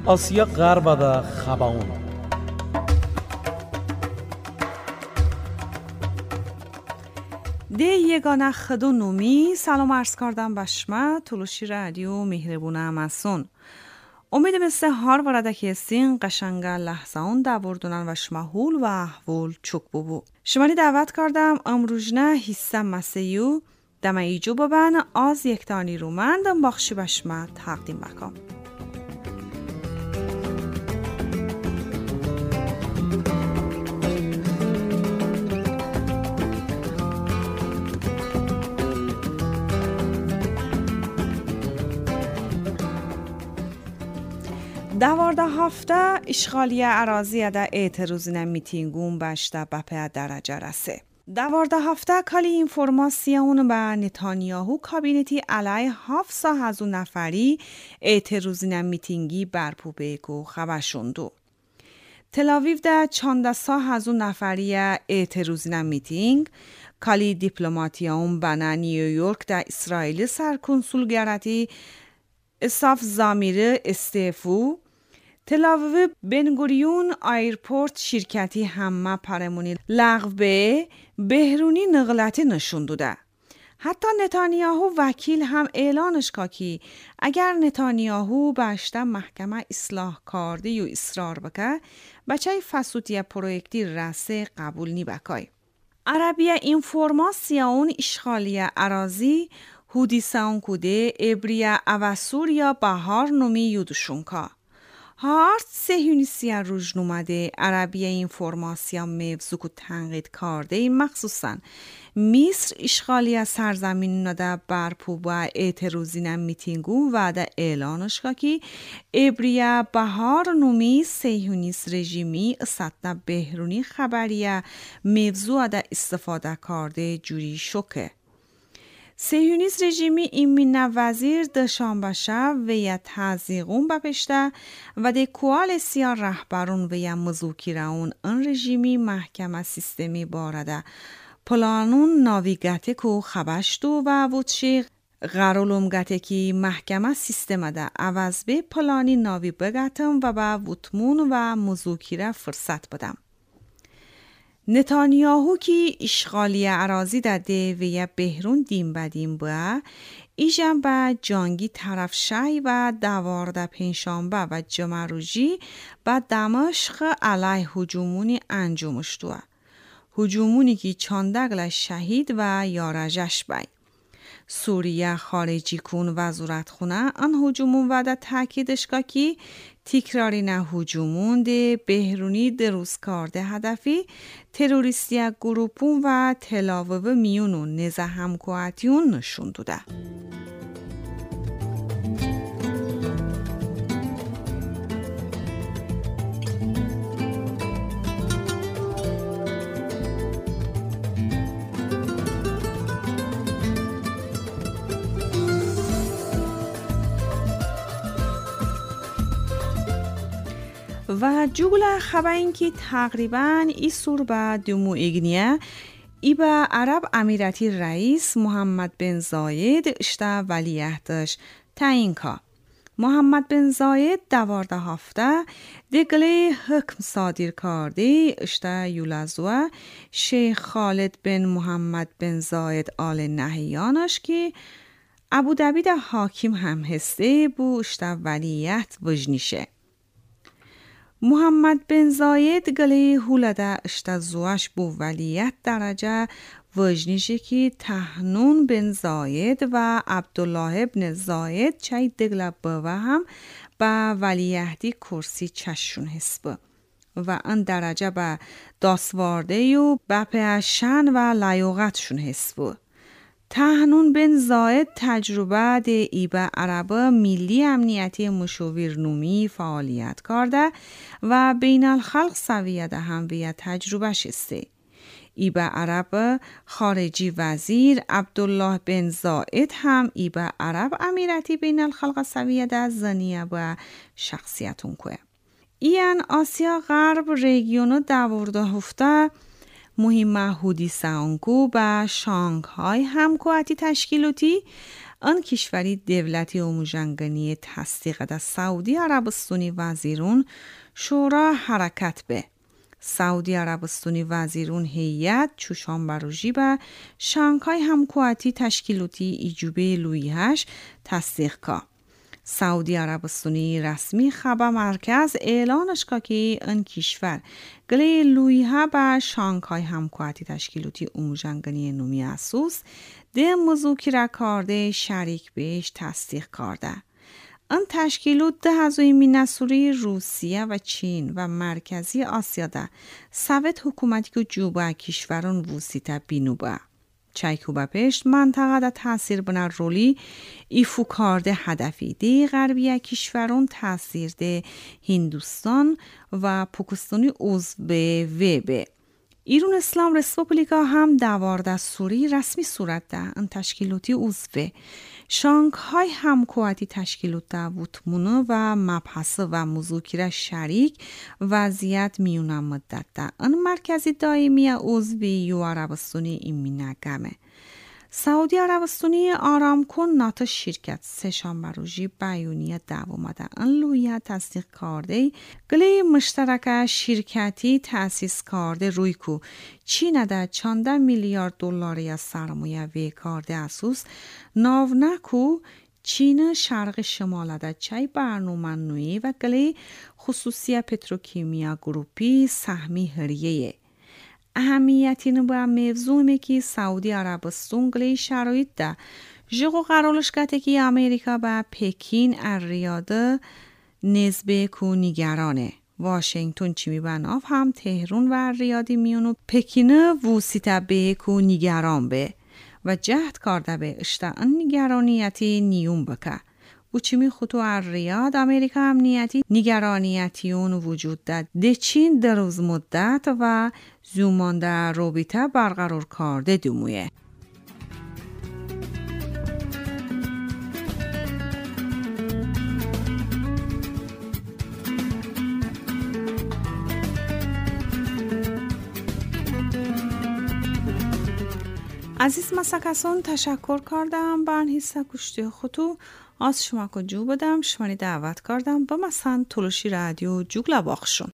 Asya garbada xabaun. ده یگانه خدو نومی سلام عرض کردم به شما تلوشی رادیو مهربونه امسون. امیدم است هر ورده که استین قشنگه لحظه اون داوردونن و شما حول و احوال چوک ببو. شمانی دعوت کردم امروزنه حصه مسیو دم ایجو ببن از یک تانی رومندم بخشی به شما تقدیم بکنم. دوارده هفته اشغالی اراضی ده اعتراضی میتینگون باشته به درجه رسه. دوارده هفته کلی اینفورماسیون به نتانیاهو کابینتی علیه 700 نفری اعتراضی میتینگی برپو بیگو خبرشوندو. تلاویو ده 400 نفری اعتراضی میتینگ کلی دیپلماتیون به نیویورک ده اسرائیل سرکنسولگراتی اساف زامیره استعفو تلاویو بنگوریون ایرپورت شرکتی همه پرمونی لغو به بهرونی نقلتی نشون داده. حتی نتانیاهو وکیل هم اعلانش که اگر نتانیاهو باشته محکمه اصلاح کرده یا اصرار بکه بچه فسوتی پرویکتی رسه قبول نی بکای. عربیه اینفورماسیون اشغالی اراضی هودیسان کوده ابریه اواسوریا بهار نومی یودشونکا. هارت سهیونیسیا روزنامه عربیه اینفورماسیون موضوع تنقید کرده مخصوصاً مصر اشغالی سرزمین نده برپو با اعتراضی میتینگو و ده اعلانش که ابریه بهار نومی سهیونیست رژیمی سطح بهرونی خبریه موضوع ده استفاده کرده جوری شکه. سهیونیست رژیمی ایمین وزیر دشانبه شب و یا تازیقون بپشته و ده کوالسیا رهبرون و یا مذاکرهون ان رژیمی محکمه سیستمی بارده پلانون ناویگته کو خبشتو و وچی غرولومگته کی محکمه سیستم ده عوض به پلانی ناوی بگتم و با وطمون و مذاکره فرصت بدم. نتانیاهو کی اشغالی اراضی داده و یا بهرون دیم بدیم با ایجم با جانگی طرف شای و دوارده پنجشنبه و جمعه روزی با دمشق علیه هجومونی انجامش دوه. هجومونی کی چاندگل شهید و یارجش بای. سوریه خارجی کن وزارت خونه ان هجومون و ده تاکیدش که تکراری نه هجومون ده بهرونی دروز کرده هدفی تروریستی گروپون و تلاویو میونون نزه همکواتیون نشون داده. و جوگل خبر این که تقریباً ای سور با دمو ایگنیه ای با عرب امیراتی رئیس محمد بن زاید اشتا ولیعهدش تعیین که محمد بن زاید دوارده هفته دگله حکم صادر کرده اشتا یولازوه شیخ خالد بن محمد بن زاید آل نهیانش که ابودبی ده حاکم هم هسته بو اشتا ولیعهد وجنیشه. محمد بن زاید گله هولده اشتا زوش بو ولیت درجه وجنیشه که تهنون بن زاید و عبدالله بن زاید چای دگله بوه هم با ولیهدی کرسی چشون حسبه و ان درجه با داسوارده و با پیشن و لیاقتشون حسبه. تهنون بن زاید تجربه ده ایبا عرب ملی امنیتی مشاور نومی فعالیت کرده و بین الخلق سویه ده هم ویه تجربه شسته. ایبا عرب خارجی وزیر عبدالله بن زاید هم ایبا عرب امیرتی بین الخلق سویه ده زنیه و شخصیتون که. این آسیا غرب ریگیونو دوارده هفته مهم هودی سانگو با شانگهای همکواتی تشکیلاتی آن کشوری دولتی اوموژنگنی تصدیق ده سعودی عربستانی وزیرون شورا حرکت به سعودی عربستانی وزیرون هیئت چوشانبه روژی به شانگهای همکواتی تشکیلاتی ایجوبه لویهش تصدیق کا. سعودی عربستانی رسمی خبر مرکز اعلانش که این کشور گلی لویه به شانگهای همکواتی تشکیلاتی اوموژنگنی نومی اسوس ده مذاکره کرده شریک بهش تصدیق کرده. این تشکیلات ده هزوی نسوری روسیه و چین و مرکزی آسیا ده سویت حکومتی که جوبه کشوران وسیطه بینوبه. چایکوبه پشت منطقه ده تاثیر بنا رولی ایفو کارده هدفی ده غربی کشوران تاثیر ده هندوستان و پاکستانی عضو به ایران اسلام رسپوبلیکا هم 12 سوری رسمی صورت ده ان تشکیلاتی عضو شانگهای همکواتی تشکیلات ده وطمونه و مبحث و مذاکره شریک وضعیت میونه مدت ده ان مرکزی دائمی عضو یو عربستانی ایمینگمه. سعودی عربستانی آرامکو ناتو شرکت سه‌شنبه روزی بیانیه دوامده ان لویه تصدیق کرده گلی مشترک شرکتی تأسیس کرده روی کو چین ده 14 میلیارد دلاری سرمایه وی کرده اساس ناونکو چین شرق شمال ده چای برنامه نوی و گلی خصوصی پتروکیمیا گروپی سهمی هریه اهمیتی نبا موضوعی که سعودی عربستان گلی شرایط ده جگو قرارش کته که امریکا با پکین اریاده نسبه کو نگرانه واشنگتن چی میبناف هم تهران و ریادی میونو پکینه وسیطه به کو نگران به و جهد کرده به اشتان نگرانیتی نیون بکه و چیمی خطو ریاد امریکا امنیتی نگرانیتیون وجود داد ده چین دروز مدت و زومانده رابطه برقرار کرده دومویه. عزیز مسکسان تشکر کردم با این حصه کشتی خطو از شما که جو بدم شمانی دعوت کردم با مثلا تلوشی رادیو جوگلا باخشون